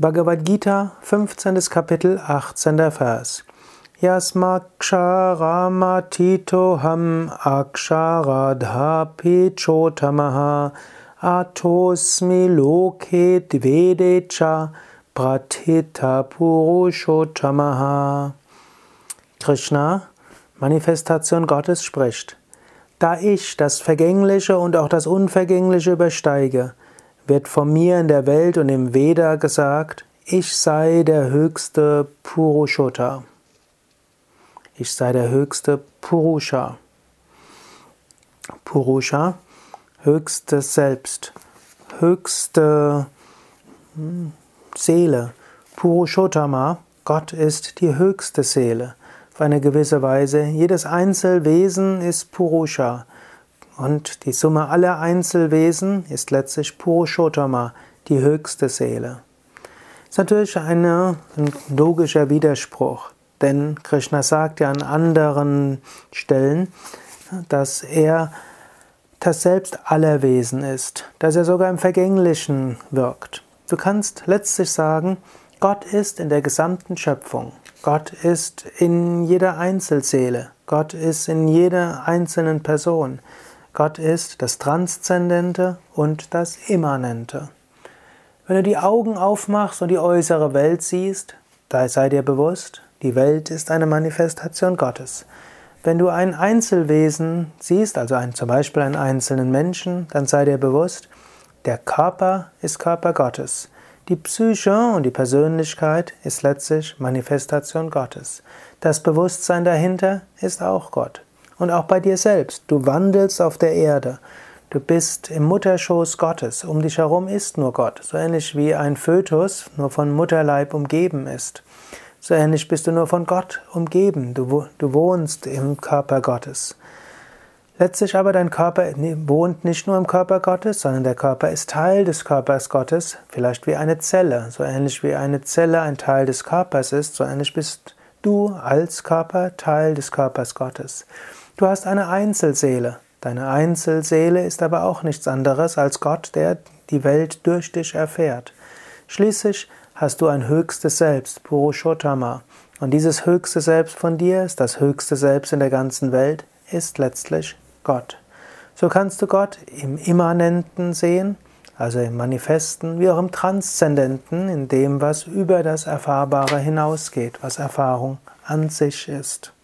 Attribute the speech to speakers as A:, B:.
A: Bhagavad Gita, 15. Kapitel, 18. Vers. Yasmaksharamatitoham aksharadhapi chotamaha atosmi loke dvedecha pratita purushotamaha. Krishna, Manifestation Gottes, spricht: Da ich das Vergängliche und auch das Unvergängliche übersteige, wird von mir in der Welt und im Veda gesagt, ich sei der höchste Purushotta. Ich sei der höchste Purusha. Purusha, höchstes Selbst, höchste Seele. Purushottama, Gott ist die höchste Seele. Auf eine gewisse Weise, jedes Einzelwesen ist Purusha. Und die Summe aller Einzelwesen ist letztlich Purushottama, die höchste Seele. Das ist natürlich ein logischer Widerspruch, denn Krishna sagt ja an anderen Stellen, dass er das Selbst aller Wesen ist, dass er sogar im Vergänglichen wirkt. Du kannst letztlich sagen, Gott ist in der gesamten Schöpfung. Gott ist in jeder Einzelseele. Gott ist in jeder einzelnen Person. Gott ist das Transzendente und das Immanente. Wenn du die Augen aufmachst und die äußere Welt siehst, da sei dir bewusst, die Welt ist eine Manifestation Gottes. Wenn du ein Einzelwesen siehst, also zum Beispiel einen einzelnen Menschen, dann sei dir bewusst, der Körper ist Körper Gottes. Die Psyche und die Persönlichkeit ist letztlich Manifestation Gottes. Das Bewusstsein dahinter ist auch Gott. Und auch bei dir selbst. Du wandelst auf der Erde. Du bist im Mutterschoß Gottes. Um dich herum ist nur Gott. So ähnlich wie ein Fötus nur von Mutterleib umgeben ist. So ähnlich bist du nur von Gott umgeben. Du wohnst im Körper Gottes. Letztlich aber dein Körper wohnt nicht nur im Körper Gottes, sondern der Körper ist Teil des Körpers Gottes, vielleicht wie eine Zelle. So ähnlich wie eine Zelle ein Teil des Körpers ist, so ähnlich bist du als Körper Teil des Körpers Gottes. Du hast eine Einzelseele. Deine Einzelseele ist aber auch nichts anderes als Gott, der die Welt durch dich erfährt. Schließlich hast du ein höchstes Selbst, Purushottama. Und dieses höchste Selbst von dir ist das höchste Selbst in der ganzen Welt, ist letztlich Gott. So kannst du Gott im Immanenten sehen, also im Manifesten, wie auch im Transzendenten, in dem, was über das Erfahrbare hinausgeht, was Erfahrung an sich ist.